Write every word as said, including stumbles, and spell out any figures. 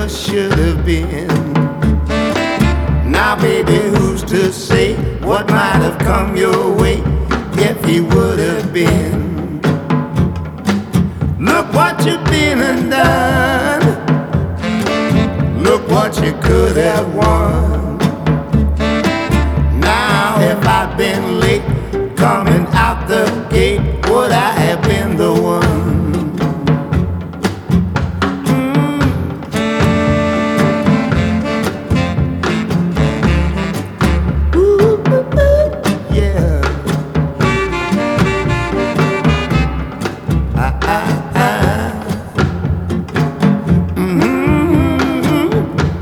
never should have been. Now, baby, who's to say what might have come your way if he would have been? Look what you've been and done. Look what you could have won. Now, if I've been late coming out the